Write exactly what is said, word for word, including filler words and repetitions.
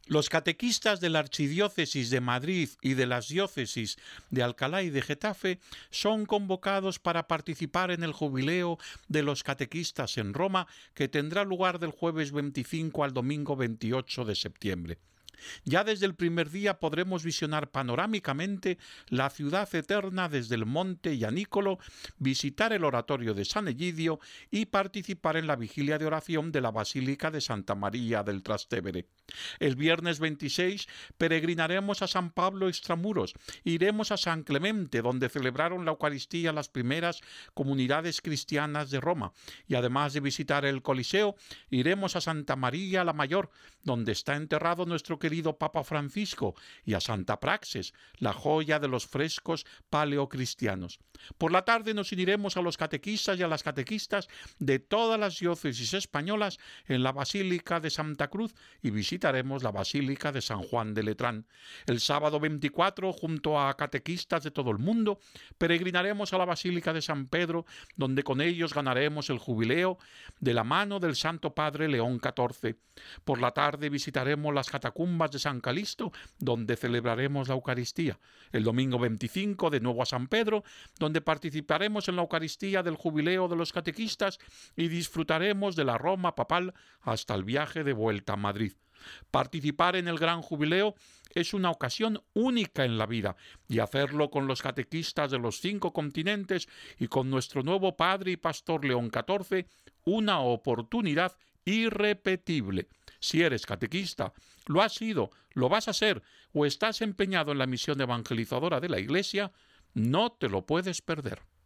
Los catequistas de la Archidiócesis de Madrid y de las diócesis de Alcalá y de Getafe son convocados para participar en el jubileo de los catequistas en Roma, que tendrá lugar del jueves veinticinco al domingo veintiocho de septiembre. Ya desde el primer día podremos visionar panorámicamente la ciudad eterna desde el monte Ianícolo, visitar el oratorio de San Egidio y participar en la vigilia de oración de la Basílica de Santa María del Trastevere. El viernes veintiséis peregrinaremos a San Pablo Extramuros, iremos a San Clemente, donde celebraron la Eucaristía las primeras comunidades cristianas de Roma, y además de visitar el Coliseo, iremos a Santa María la Mayor, donde está enterrado nuestro querido Papa Francisco, y a Santa Praxes, la joya de los frescos paleocristianos. Por la tarde nos uniremos a los catequistas y a las catequistas de todas las diócesis españolas en la Basílica de Santa Cruz y visitaremos la Basílica de San Juan de Letrán. El sábado veinticuatro, junto a catequistas de todo el mundo, peregrinaremos a la Basílica de San Pedro, donde con ellos ganaremos el jubileo de la mano del Santo Padre León catorce. Por la tarde visitaremos las catacumbas de San Calixto, donde celebraremos la Eucaristía. El domingo veinticinco, de nuevo a San Pedro, donde participaremos en la Eucaristía del jubileo de los catequistas y disfrutaremos de la Roma papal hasta el viaje de vuelta a Madrid. Participar en el gran jubileo es una ocasión única en la vida, y hacerlo con los catequistas de los cinco continentes y con nuestro nuevo padre y pastor León catorce, una oportunidad irrepetible. Si eres catequista, lo has sido, lo vas a ser o estás empeñado en la misión evangelizadora de la Iglesia, no te lo puedes perder.